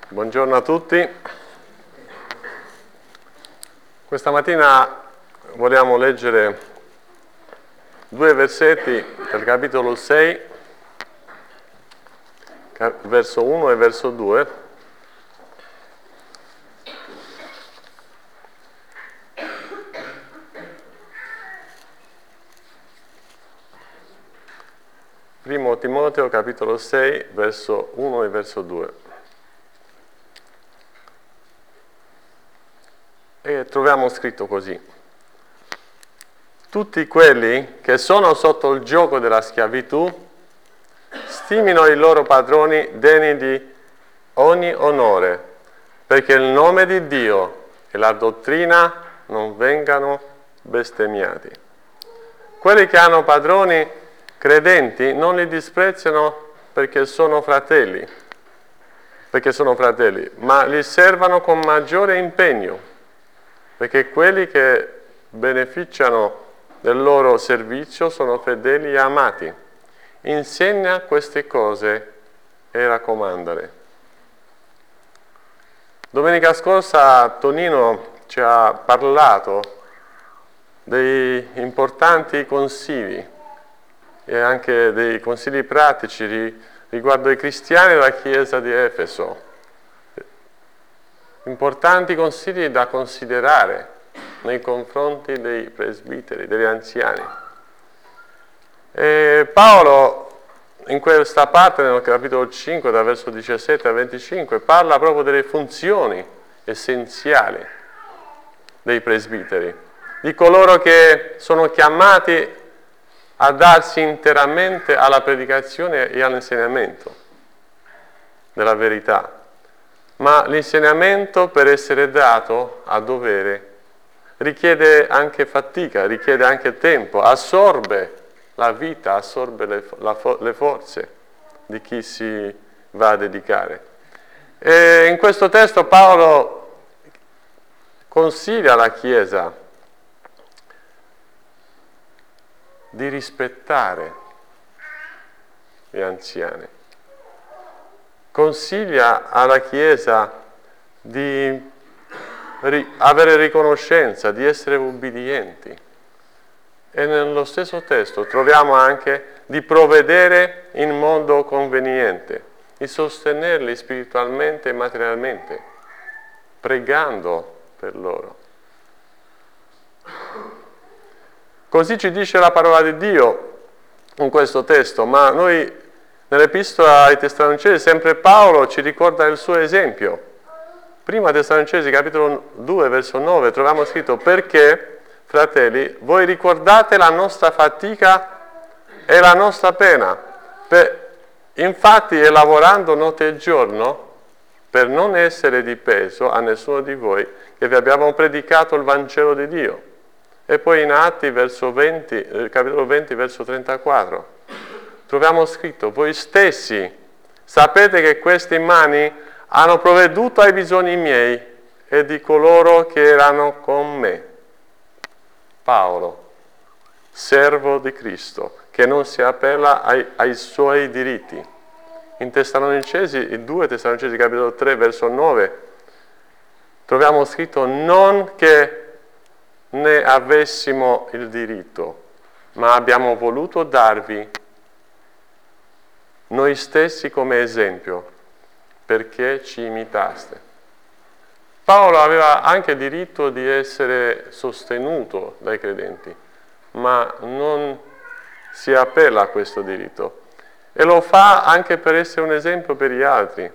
Buongiorno a tutti. Questa mattina vogliamo leggere due versetti del capitolo 6, verso 1 e verso 2. Primo Timoteo, capitolo 6, verso 1 e verso 2. E troviamo scritto così: tutti quelli che sono sotto il gioco della schiavitù stimino i loro padroni degni di ogni onore, perché il nome di Dio e la dottrina non vengano bestemmiati. Quelli che hanno padroni credenti non li disprezzano perché sono fratelli, ma li servano con maggiore impegno, perché quelli che beneficiano del loro servizio sono fedeli e amati. Insegna queste cose e raccomandale. Domenica scorsa Tonino ci ha parlato dei importanti consigli e anche dei consigli pratici riguardo ai cristiani della Chiesa di Efeso. Importanti consigli da considerare nei confronti dei presbiteri, degli anziani. E Paolo, in questa parte, nel capitolo 5, dal verso 17 a 25, parla proprio delle funzioni essenziali dei presbiteri, di coloro che sono chiamati a darsi interamente alla predicazione e all'insegnamento della verità. Ma l'insegnamento, per essere dato a dovere, richiede anche fatica, richiede anche tempo, assorbe la vita, assorbe le forze di chi si va a dedicare. E in questo testo Paolo consiglia alla Chiesa di rispettare gli anziani. Consiglia alla Chiesa di avere riconoscenza, di essere ubbidienti. E nello stesso testo troviamo anche di provvedere in modo conveniente, di sostenerli spiritualmente e materialmente, pregando per loro. Così ci dice la parola di Dio in questo testo, ma noi nell'Epistola ai Tessalonicesi, sempre Paolo ci ricorda il suo esempio. Prima Tessalonicesi, capitolo 2, verso 9, troviamo scritto: perché, fratelli, voi ricordate la nostra fatica e la nostra pena. Infatti è lavorando notte e giorno per non essere di peso a nessuno di voi che vi abbiamo predicato il Vangelo di Dio. E poi in Atti, capitolo 20, verso 34. Troviamo scritto: voi stessi sapete che queste mani hanno provveduto ai bisogni miei e di coloro che erano con me. Paolo, servo di Cristo, che non si appella ai suoi diritti. In Tessalonicesi, 2 Tessalonicesi, capitolo 3, verso 9, troviamo scritto: non che ne avessimo il diritto, ma abbiamo voluto darvi noi stessi come esempio, perché ci imitaste. Paolo aveva anche diritto di essere sostenuto dai credenti, ma non si appella a questo diritto. E lo fa anche per essere un esempio per gli altri.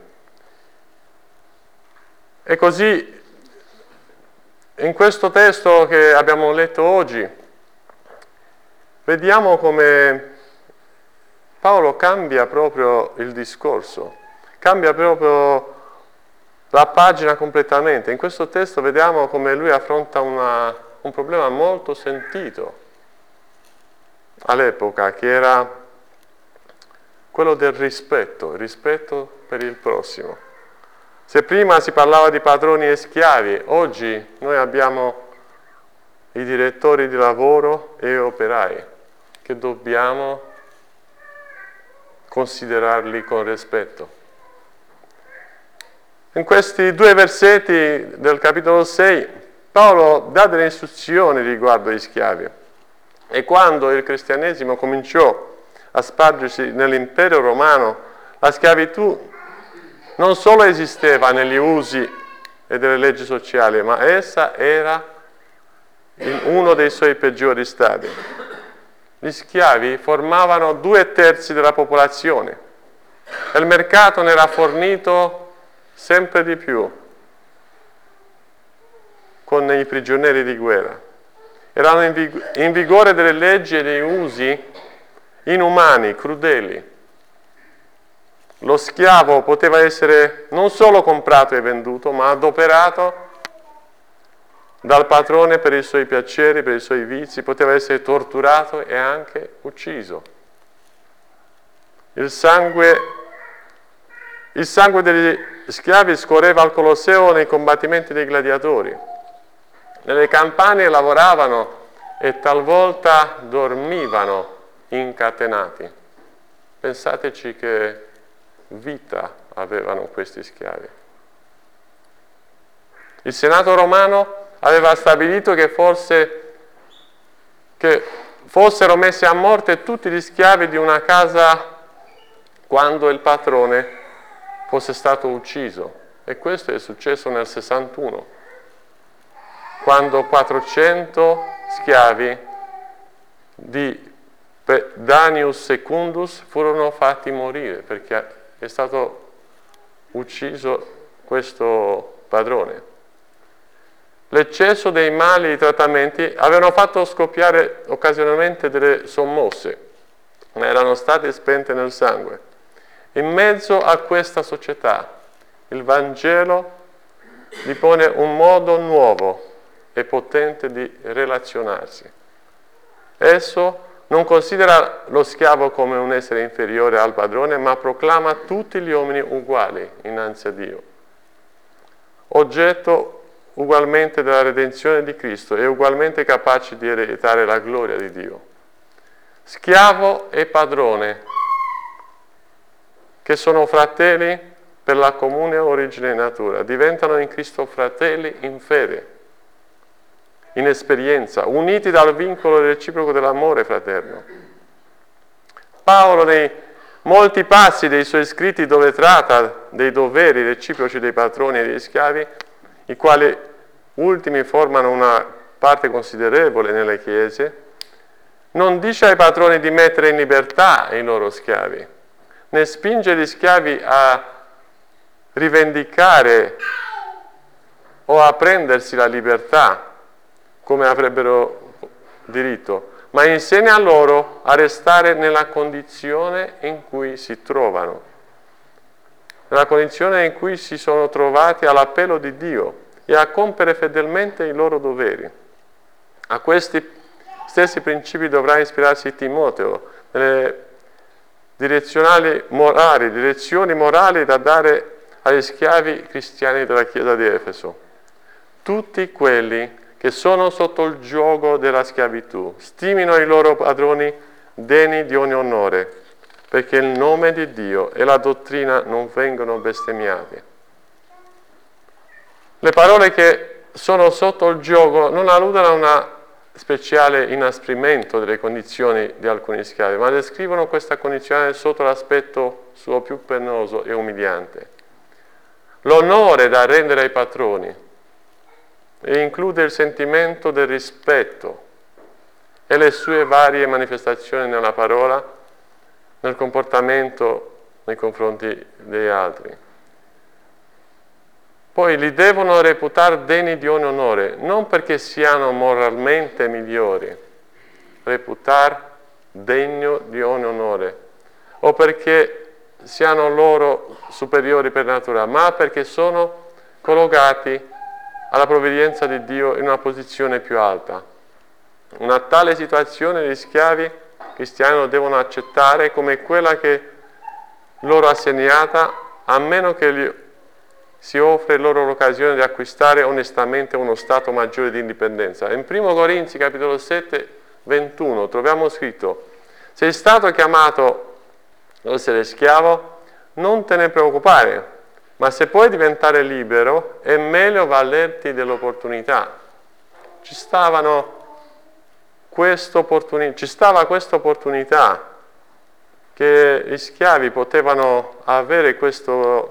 E così, in questo testo che abbiamo letto oggi, vediamo come Paolo cambia proprio il discorso, cambia proprio la pagina completamente. In questo testo vediamo come lui affronta un problema molto sentito all'epoca, che era quello del rispetto, il rispetto per il prossimo. Se prima si parlava di padroni e schiavi, oggi noi abbiamo i direttori di lavoro e operai, che dobbiamo considerarli con rispetto. In questi 2 versetti del capitolo 6, Paolo dà delle istruzioni riguardo agli schiavi. E quando il cristianesimo cominciò a spargersi nell'impero romano, la schiavitù non solo esisteva negli usi e delle leggi sociali, ma essa era in uno dei suoi peggiori stadi. Gli schiavi formavano 2/3 della popolazione e il mercato ne era fornito sempre di più con i prigionieri di guerra. Erano in vigore delle leggi e dei usi inumani, crudeli. Lo schiavo poteva essere non solo comprato e venduto, ma adoperato dal padrone per i suoi piaceri, per i suoi vizi, poteva essere torturato e anche ucciso. Il sangue degli schiavi scorreva al Colosseo nei combattimenti dei gladiatori. Nelle campagne lavoravano e talvolta dormivano incatenati. Pensateci che vita avevano questi schiavi. Il Senato romano aveva stabilito che fossero messi a morte tutti gli schiavi di una casa quando il padrone fosse stato ucciso. E questo è successo nel 61, quando 400 schiavi di Danius Secundus furono fatti morire perché è stato ucciso questo padrone. L'eccesso dei mali trattamenti avevano fatto scoppiare occasionalmente delle sommosse, ma erano state spente nel sangue. In mezzo a questa società, il Vangelo gli pone un modo nuovo e potente di relazionarsi. Esso non considera lo schiavo come un essere inferiore al padrone, ma proclama tutti gli uomini uguali innanzi a Dio, oggetto ugualmente della redenzione di Cristo e ugualmente capaci di ereditare la gloria di Dio. Schiavo e padrone, che sono fratelli per la comune origine e natura, diventano in Cristo fratelli in fede, in esperienza, uniti dal vincolo reciproco dell'amore fraterno. Paolo, nei molti passi dei suoi scritti dove tratta dei doveri reciproci dei patroni e degli schiavi, i quali ultimi formano una parte considerevole nelle chiese, non dice ai patroni di mettere in libertà i loro schiavi, né spinge gli schiavi a rivendicare o a prendersi la libertà come avrebbero diritto, ma insegna loro a restare nella condizione in cui si trovano, nella condizione in cui si sono trovati all'appello di Dio e a compiere fedelmente i loro doveri. A questi stessi principi dovrà ispirarsi Timoteo nelle direzioni morali da dare agli schiavi cristiani della Chiesa di Efeso. Tutti quelli che sono sotto il giogo della schiavitù stimino i loro padroni degni di ogni onore, perché il nome di Dio e la dottrina non vengono bestemmiati. Le parole che sono sotto il giogo non alludono a un speciale inasprimento delle condizioni di alcuni schiavi, ma descrivono questa condizione sotto l'aspetto suo più penoso e umiliante. L'onore da rendere ai patroni e include il sentimento del rispetto e le sue varie manifestazioni nella parola, nel comportamento nei confronti degli altri. Poi li devono reputare degni di ogni onore, non perché siano moralmente migliori, reputare degno di ogni onore, o perché siano loro superiori per natura, ma perché sono collocati alla provvidenza di Dio in una posizione più alta. Una tale situazione gli schiavi cristiani lo devono accettare come quella che loro assegnata, a meno che si offre loro l'occasione di acquistare onestamente uno stato maggiore di indipendenza. In 1 Corinzi, capitolo 7, 21, troviamo scritto: sei stato chiamato ad essere schiavo, non te ne preoccupare, Ma se puoi diventare libero, è meglio valerti dell'opportunità. Ci stava questa opportunità che gli schiavi potevano avere questa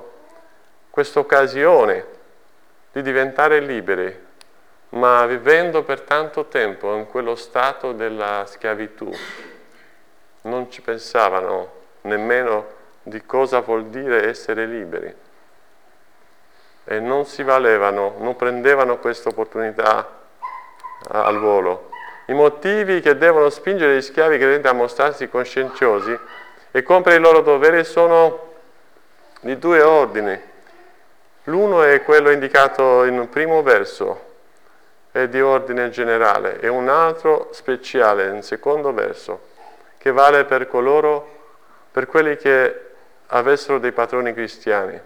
occasione di diventare liberi, ma vivendo per tanto tempo in quello stato della schiavitù, non ci pensavano nemmeno di cosa vuol dire essere liberi e non si valevano, non prendevano questa opportunità al volo. I motivi che devono spingere gli schiavi credenti a mostrarsi coscienziosi e compiere i loro doveri sono di due ordini. L'uno è quello indicato in un primo verso, è di ordine generale, e un altro speciale, in secondo verso, che vale per quelli che avessero dei patroni cristiani.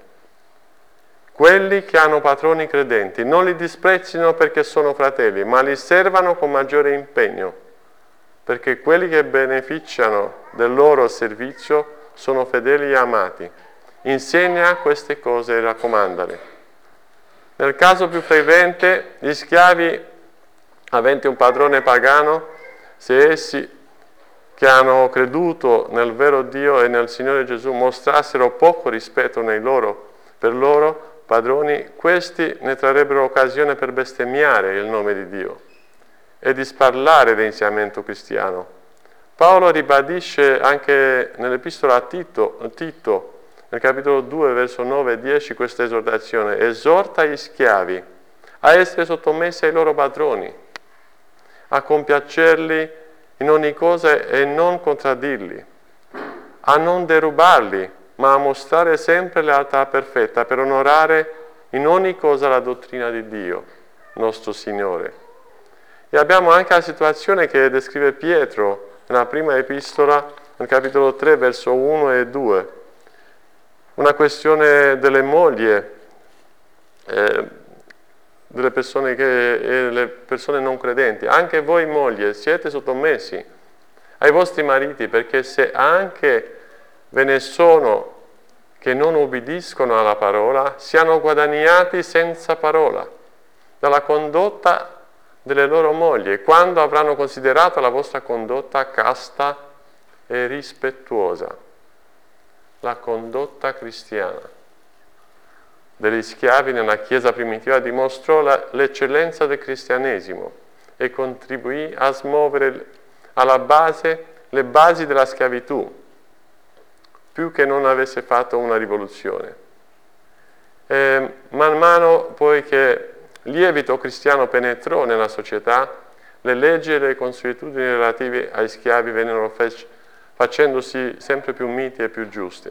Quelli che hanno patroni credenti non li disprezzino perché sono fratelli, ma li servano con maggiore impegno, perché quelli che beneficiano del loro servizio sono fedeli e amati. Insegna queste cose e raccomandale. Nel caso più frequente, gli schiavi aventi un padrone pagano, se essi che hanno creduto nel vero Dio e nel Signore Gesù mostrassero poco rispetto per loro padroni, questi ne trarrebbero occasione per bestemmiare il nome di Dio e di sparlare dell'insegnamento cristiano. Paolo ribadisce anche nell'epistola a Tito, nel capitolo 2, verso 9 e 10, questa esortazione: esorta gli schiavi a essere sottomessi ai loro padroni, a compiacerli in ogni cosa e non contraddirli, a non derubarli, ma a mostrare sempre lealtà perfetta per onorare in ogni cosa la dottrina di Dio, nostro Signore. E abbiamo anche la situazione che descrive Pietro nella prima epistola, nel capitolo 3, verso 1 e 2. Una questione delle mogli, delle persone le persone non credenti. Anche voi mogli siete sottomessi ai vostri mariti, perché se anche ve ne sono che non ubbidiscono alla parola, siano guadagnati senza parola dalla condotta delle loro mogli, quando avranno considerato la vostra condotta casta e rispettuosa. La condotta cristiana degli schiavi nella Chiesa primitiva dimostrò l'eccellenza del cristianesimo e contribuì a smuovere le basi della schiavitù, più che non avesse fatto una rivoluzione. Man mano poi che il lievito cristiano penetrò nella società, le leggi e le consuetudini relative ai schiavi vennero facendosi sempre più miti e più giusti.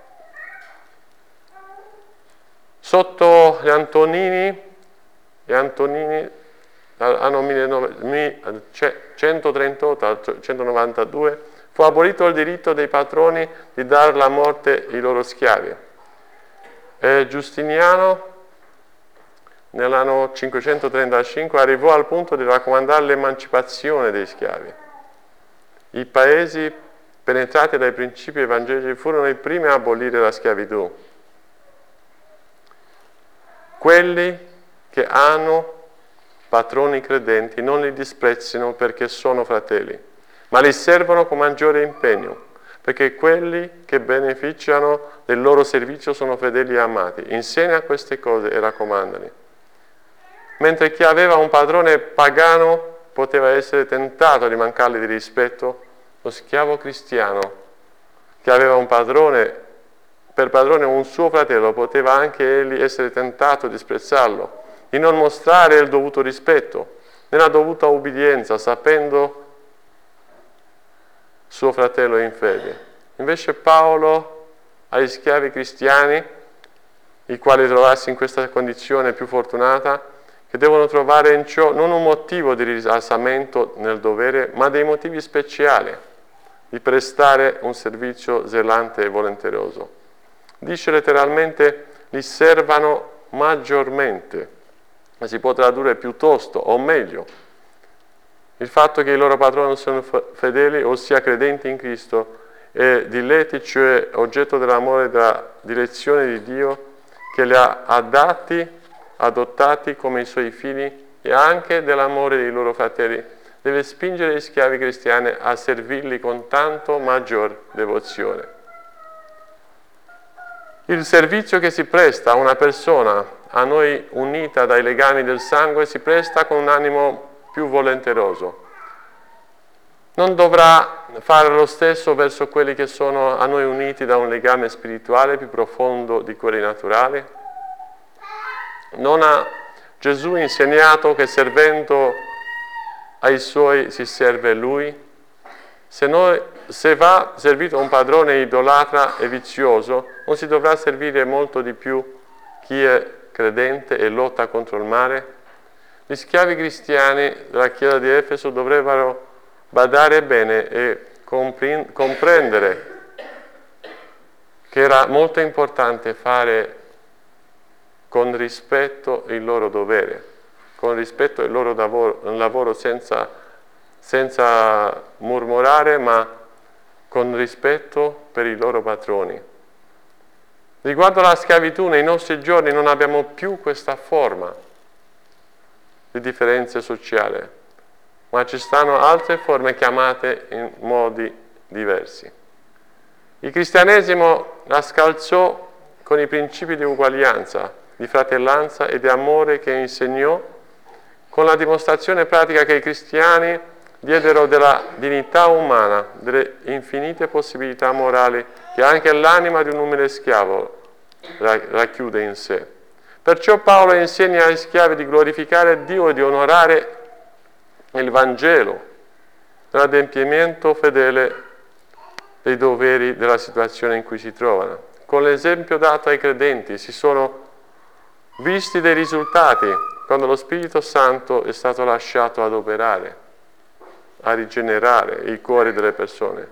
Sotto gli Antonini anno 138 al 192 fu abolito il diritto dei patroni di dar la morte ai loro schiavi. Giustiniano nell'anno 535 arrivò al punto di raccomandare l'emancipazione dei schiavi. I paesi penetrati dai principi evangelici furono i primi a abolire la schiavitù. Quelli che hanno patroni credenti non li disprezzino perché sono fratelli, ma li servono con maggiore impegno, perché quelli che beneficiano del loro servizio sono fedeli e amati. Insegna queste cose e raccomandali. Mentre chi aveva un padrone pagano poteva essere tentato di mancargli di rispetto, lo schiavo cristiano che aveva per padrone un suo fratello poteva anche egli essere tentato di disprezzarlo, di non mostrare il dovuto rispetto, nella dovuta ubbidienza, sapendo suo fratello in fede. Invece Paolo agli schiavi cristiani, i quali trovarsi in questa condizione più fortunata, che devono trovare in ciò non un motivo di risalsamento nel dovere, ma dei motivi speciali di prestare un servizio zelante e volenteroso. Dice letteralmente: li servano maggiormente, ma si può tradurre piuttosto o meglio. Il fatto che i loro patroni sono fedeli, ossia credenti in Cristo, e diletti, cioè oggetto dell'amore e della direzione di Dio, che li ha adottati come i suoi figli e anche dell'amore dei loro fratelli, deve spingere gli schiavi cristiani a servirli con tanto maggior devozione. Il servizio che si presta a una persona, a noi unita dai legami del sangue, si presta con un animo più volenteroso. Non dovrà fare lo stesso verso quelli che sono a noi uniti da un legame spirituale più profondo di quelli naturali? Non ha Gesù insegnato che servendo ai suoi si serve Lui? Se va servito un padrone idolatra e vizioso, non si dovrà servire molto di più chi è credente e lotta contro il male? Gli schiavi cristiani della Chiesa di Efeso dovrebbero badare bene e comprendere che era molto importante fare con rispetto il loro dovere, con rispetto il loro lavoro senza mormorare, ma con rispetto per i loro patroni. Riguardo alla schiavitù, nei nostri giorni non abbiamo più questa forma di differenza sociale, ma ci stanno altre forme chiamate in modi diversi. Il cristianesimo la scalzò con i principi di uguaglianza, di fratellanza e di amore che insegnò, con la dimostrazione pratica che i cristiani diedero della dignità umana, delle infinite possibilità morali che anche l'anima di un umile schiavo racchiude in sé. Perciò Paolo insegna agli schiavi di glorificare Dio e di onorare il Vangelo nell'adempimento fedele dei doveri della situazione in cui si trovano. Con l'esempio dato ai credenti si sono visti dei risultati quando lo Spirito Santo è stato lasciato ad operare, a rigenerare i cuori delle persone.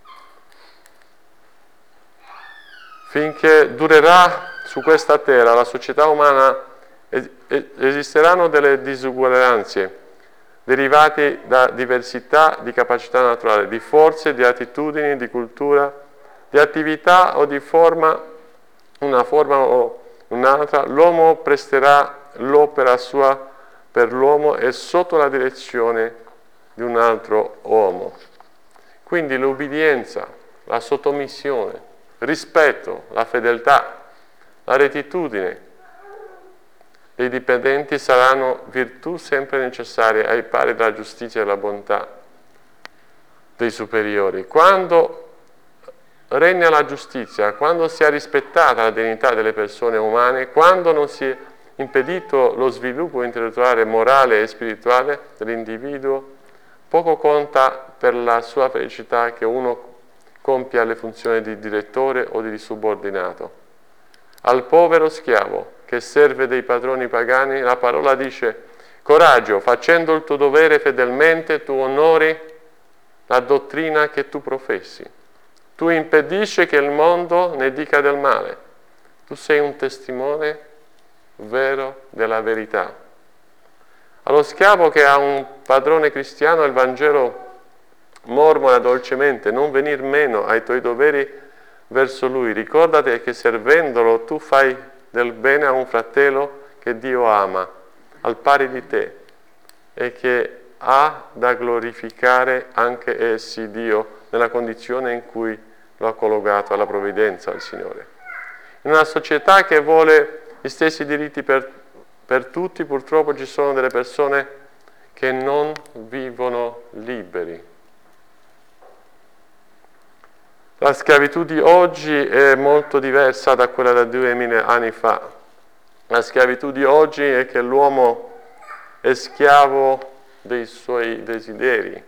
Finché durerà su questa terra la società umana esisteranno delle disuguaglianze derivate da diversità di capacità naturale, di forze, di attitudini, di cultura, di attività o di forma, una forma o un'altra. L'uomo presterà l'opera sua per l'uomo e sotto la direzione di un altro uomo. Quindi l'obbedienza, la sottomissione, il rispetto, la fedeltà, la rettitudine dei dipendenti saranno virtù sempre necessarie ai pari della giustizia e della bontà dei superiori. Quando regna la giustizia, quando si è rispettata la dignità delle persone umane, quando non si è impedito lo sviluppo intellettuale, morale e spirituale dell'individuo, poco conta per la sua felicità che uno compia le funzioni di direttore o di subordinato. Al povero schiavo che serve dei padroni pagani, la parola dice: coraggio, facendo il tuo dovere fedelmente, tu onori la dottrina che tu professi. Tu impedisci che il mondo ne dica del male. Tu sei un testimone vero della verità. Allo schiavo che ha un padrone cristiano il Vangelo mormora dolcemente: non venir meno ai tuoi doveri verso lui. Ricordati che servendolo tu fai del bene a un fratello che Dio ama, al pari di te, e che ha da glorificare anche essi Dio nella condizione in cui lo ha collocato alla provvidenza al Signore. In una società che vuole gli stessi diritti per tutti, purtroppo ci sono delle persone che non vivono liberi. La schiavitù di oggi è molto diversa da quella da 2000 anni fa. La schiavitù di oggi è che l'uomo è schiavo dei suoi desideri,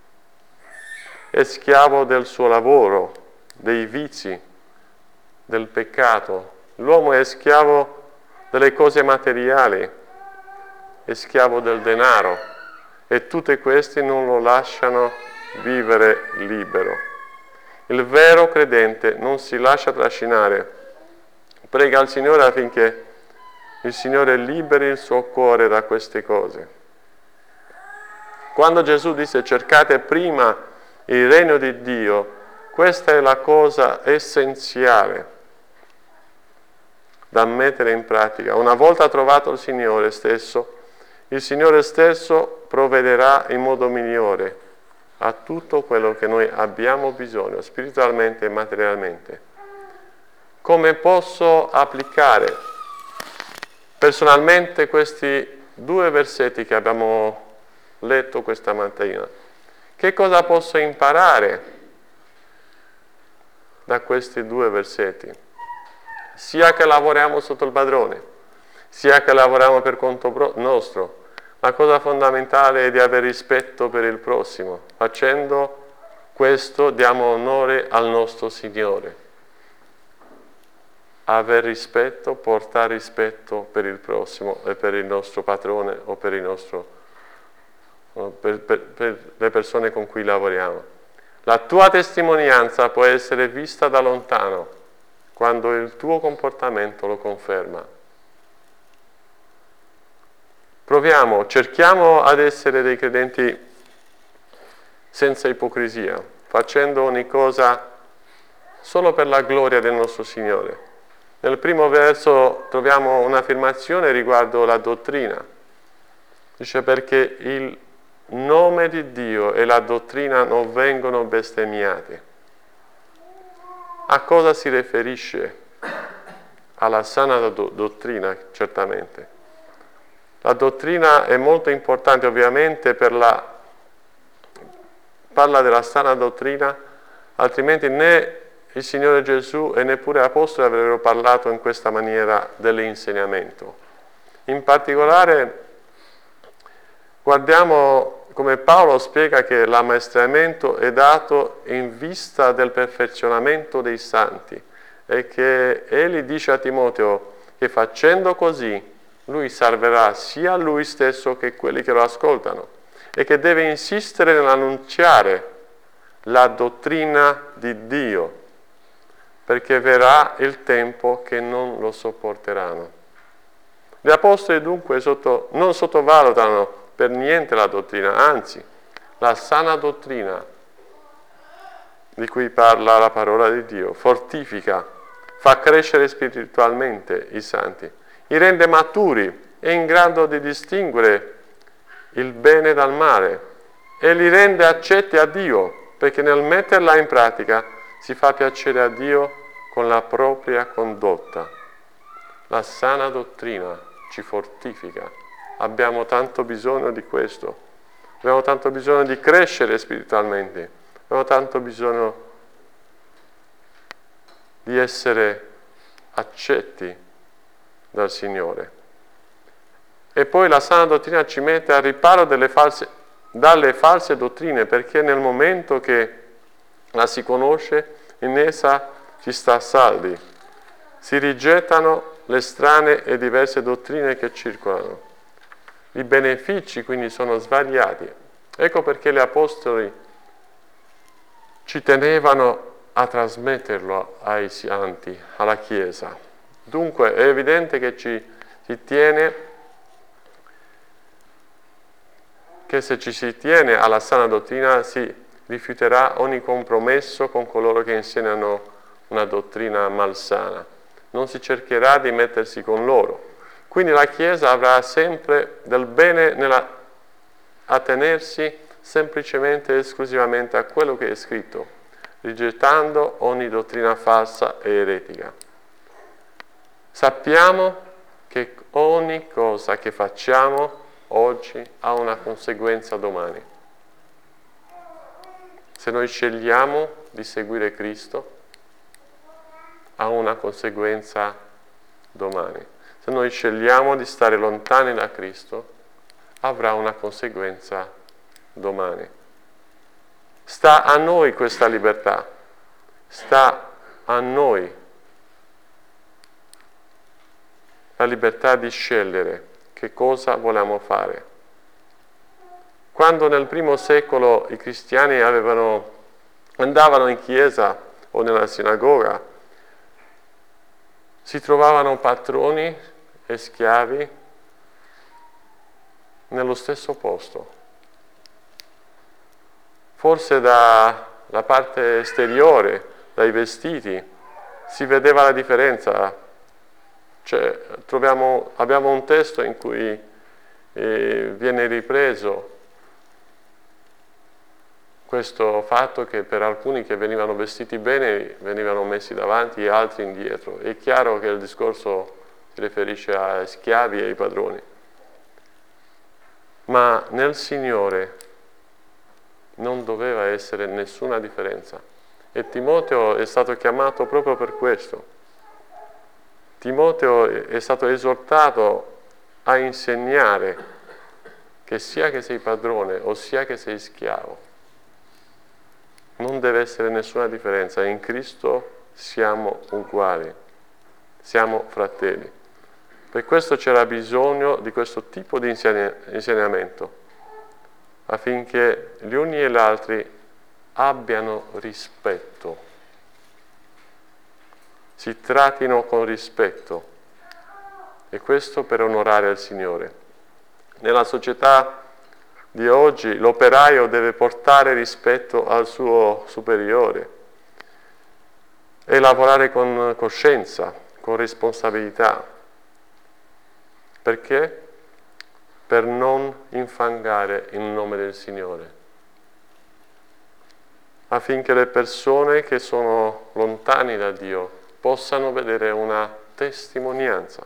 è schiavo del suo lavoro, dei vizi, del peccato. L'uomo è schiavo delle cose materiali, è schiavo del denaro, e tutte queste non lo lasciano vivere libero. Il vero credente non si lascia trascinare, prega al Signore affinché il Signore liberi il suo cuore da queste cose. Quando Gesù disse: cercate prima il regno di Dio, questa è la cosa essenziale. da mettere in pratica. Una volta trovato il Signore stesso provvederà in modo migliore a tutto quello che noi abbiamo bisogno, spiritualmente e materialmente. Come posso applicare personalmente questi 2 versetti che abbiamo letto questa mattina? Che cosa posso imparare da questi 2 versetti? Sia che lavoriamo sotto il padrone, sia che lavoriamo per conto nostro, la cosa fondamentale è di avere rispetto per il prossimo. Facendo questo diamo onore al nostro Signore. Aver rispetto, portare rispetto per il prossimo e per il nostro padrone o per le persone con cui lavoriamo. La tua testimonianza può essere vista da lontano quando il tuo comportamento lo conferma. Cerchiamo ad essere dei credenti senza ipocrisia, facendo ogni cosa solo per la gloria del nostro Signore. Nel primo verso troviamo un'affermazione riguardo la dottrina. Dice: perché il nome di Dio e la dottrina non vengono bestemmiati. A cosa si riferisce? Alla sana dottrina, certamente. La dottrina è molto importante, ovviamente, parla della sana dottrina, altrimenti né il Signore Gesù e neppure gli Apostoli avrebbero parlato in questa maniera dell'insegnamento. In particolare, guardiamo come Paolo spiega che l'ammaestramento è dato in vista del perfezionamento dei santi e che egli dice a Timoteo che facendo così lui salverà sia lui stesso che quelli che lo ascoltano e che deve insistere nell'annunciare la dottrina di Dio, perché verrà il tempo che non lo sopporteranno. Gli Apostoli dunque non sottovalutano per niente la dottrina, anzi, la sana dottrina di cui parla la parola di Dio fortifica, fa crescere spiritualmente i santi, li rende maturi e in grado di distinguere il bene dal male e li rende accetti a Dio, perché nel metterla in pratica si fa piacere a Dio con la propria condotta. La sana dottrina ci fortifica. Abbiamo tanto bisogno di questo. Abbiamo tanto bisogno di crescere spiritualmente. Abbiamo tanto bisogno di essere accetti dal Signore. E poi la sana dottrina ci mette al riparo dalle false dottrine, perché nel momento che la si conosce, in essa ci sta saldi. Si rigettano le strane e diverse dottrine che circolano. I benefici quindi sono svariati. Ecco perché gli Apostoli ci tenevano a trasmetterlo ai santi, alla Chiesa. Dunque è evidente che si tiene, che se ci si tiene alla sana dottrina si rifiuterà ogni compromesso con coloro che insegnano una dottrina malsana. Non si cercherà di mettersi con loro. Quindi la Chiesa avrà sempre del bene attenersi semplicemente e esclusivamente a quello che è scritto, rigettando ogni dottrina falsa e eretica. Sappiamo che ogni cosa che facciamo oggi ha una conseguenza domani. Se noi scegliamo di seguire Cristo, ha una conseguenza domani. Se noi scegliamo di stare lontani da Cristo, avrà una conseguenza domani. Sta a noi questa libertà, sta a noi la libertà di scegliere che cosa vogliamo fare. Quando nel primo secolo i cristiani andavano in chiesa o nella sinagoga, si trovavano padroni e schiavi nello stesso posto. Forse dalla parte esteriore, dai vestiti, si vedeva la differenza. abbiamo un testo in cui viene ripreso questo fatto che per alcuni che venivano vestiti bene venivano messi davanti e altri indietro. È chiaro che il discorso si riferisce ai schiavi e ai padroni. Ma nel Signore non doveva essere nessuna differenza. E Timoteo è stato chiamato proprio per questo. Timoteo è stato esortato a insegnare che sia che sei padrone o sia che sei schiavo, non deve essere nessuna differenza. In Cristo siamo uguali, siamo fratelli. Per questo c'era bisogno di questo tipo di insegnamento, affinché gli uni e gli altri abbiano rispetto, si trattino con rispetto, e questo per onorare il Signore. Nella società di oggi l'operaio deve portare rispetto al suo superiore e lavorare con coscienza, con responsabilità. Perché? Per non infangare il nome del Signore, affinché le persone che sono lontane da Dio possano vedere una testimonianza,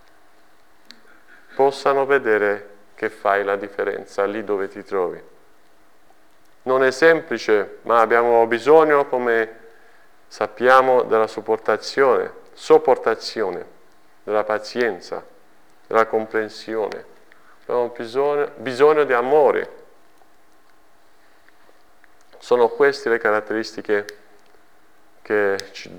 possano vedere che fai la differenza lì dove ti trovi. Non è semplice, ma abbiamo bisogno, come sappiamo, della sopportazione, della pazienza, della comprensione. Abbiamo bisogno di amore. Sono queste le caratteristiche che ci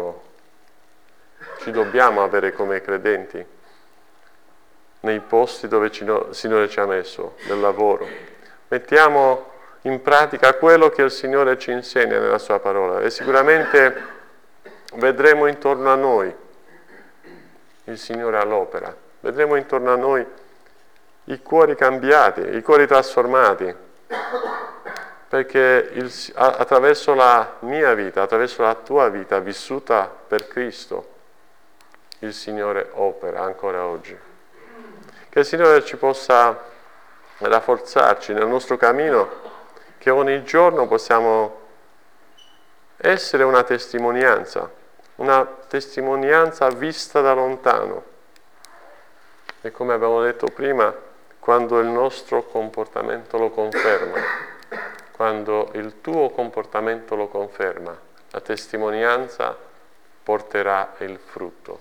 dobbiamo avere come credenti nei posti dove il Signore ci ha messo, nel lavoro. Mettiamo in pratica quello che il Signore ci insegna nella sua parola e sicuramente vedremo intorno a noi il Signore all'opera. Vedremo intorno a noi i cuori cambiati, i cuori trasformati, perché attraverso la mia vita, attraverso la tua vita vissuta per Cristo, il Signore opera ancora oggi. Che il Signore ci possa rafforzarci nel nostro cammino, che ogni giorno possiamo essere una testimonianza vista da lontano. E come abbiamo detto prima, quando il nostro comportamento lo conferma, quando il tuo comportamento lo conferma, la testimonianza porterà il frutto.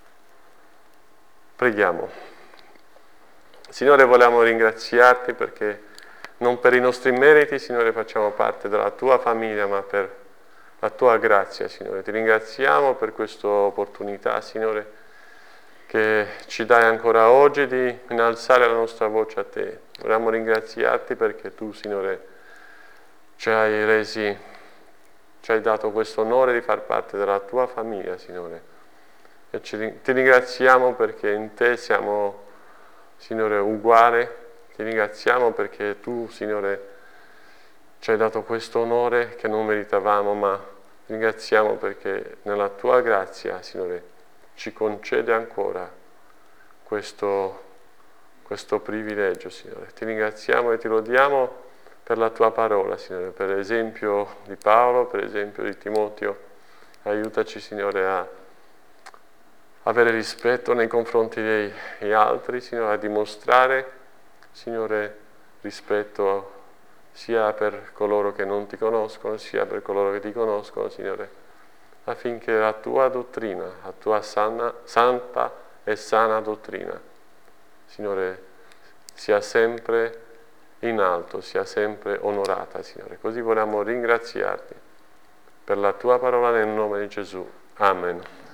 Preghiamo. Signore, vogliamo ringraziarti perché non per i nostri meriti, Signore, facciamo parte della tua famiglia, ma per la tua grazia, Signore. Ti ringraziamo per questa opportunità, Signore, che ci dai ancora oggi di innalzare la nostra voce a te. Vogliamo ringraziarti perché tu, Signore, ci hai dato questo onore di far parte della tua famiglia, Signore. E ti ringraziamo perché in te siamo, Signore, uguale. Ti ringraziamo perché tu, Signore, ci hai dato questo onore che non meritavamo, ma ti ringraziamo perché nella tua grazia, Signore, ci concede ancora questo privilegio, Signore. Ti ringraziamo e ti lodiamo per la tua parola, Signore, per esempio di Paolo, per esempio di Timoteo. Aiutaci, Signore, a avere rispetto nei confronti degli altri, Signore, a dimostrare, Signore, rispetto sia per coloro che non ti conoscono, sia per coloro che ti conoscono, Signore, affinché la tua dottrina, la tua santa e sana dottrina, Signore, sia sempre in alto, sia sempre onorata, Signore. Così vogliamo ringraziarti per la tua parola nel nome di Gesù. Amen.